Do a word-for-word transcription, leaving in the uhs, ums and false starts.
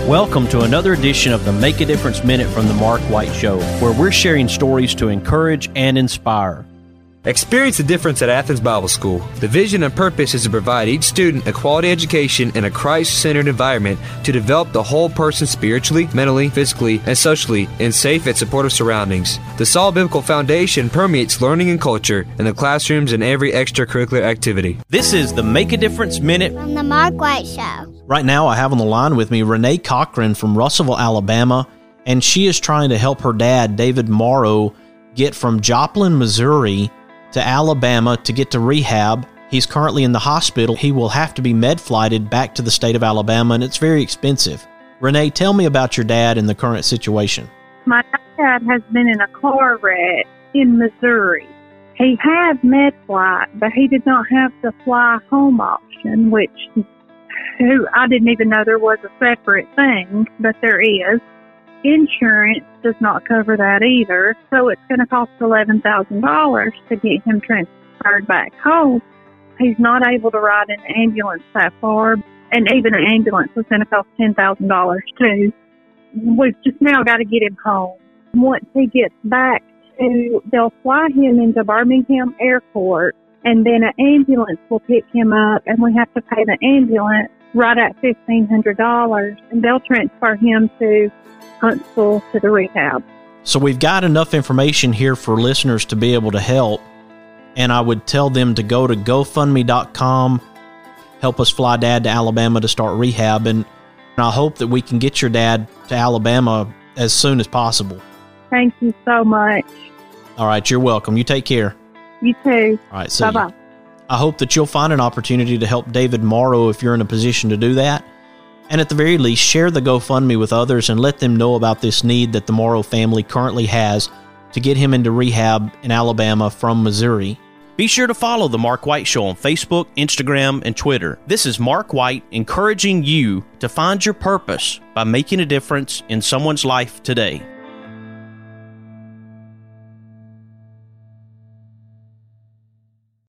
Welcome to another edition of the Make a Difference Minute from the Mark White Show, where we're sharing stories to encourage and inspire. Experience the difference at Athens Bible School. The vision and purpose is to provide each student a quality education in a Christ-centered environment to develop the whole person spiritually, mentally, physically, and socially in safe and supportive surroundings. The solid biblical foundation permeates learning and culture in the classrooms and every extracurricular activity. This is the Make a Difference Minute from the Mark White Show. Right now I have on the line with me Renee Cochran from Russellville, Alabama, and she is trying to help her dad, David Morrow, get from Joplin, Missouri to Alabama to get to rehab. He's currently in the hospital. He will have to be med-flighted back to the state of Alabama, and it's very expensive. Renee, tell me about your dad and the current situation. My dad has been in a car wreck in Missouri. He had med-flight, but he did not have the fly home option, which who I didn't even know there was a separate thing, but there is. Insurance does not cover that either, so it's going to cost eleven thousand dollars to get him transferred back home. He's not able to ride an ambulance that far, and even an ambulance was going to cost ten thousand dollars too. We've just now got to get him home. Once he gets back to, they'll fly him into Birmingham Airport, and then an ambulance will pick him up, and we have to pay the ambulance right at fifteen hundred dollars, and they'll transfer him to Huntsville to the rehab. So we've got enough information here for listeners to be able to help, and I would tell them to go to go fund me dot com, help us fly Dad to Alabama to start rehab, and I hope that we can get your dad to Alabama as soon as possible. Thank you so much. All right, you're welcome. You take care. You too. All right, see Bye-bye. you. I hope that you'll find an opportunity to help David Morrow if you're in a position to do that. And at the very least, share the GoFundMe with others and let them know about this need that the Morrow family currently has to get him into rehab in Alabama from Missouri. Be sure to follow The Mark White Show on Facebook, Instagram, and Twitter. This is Mark White encouraging you to find your purpose by making a difference in someone's life today.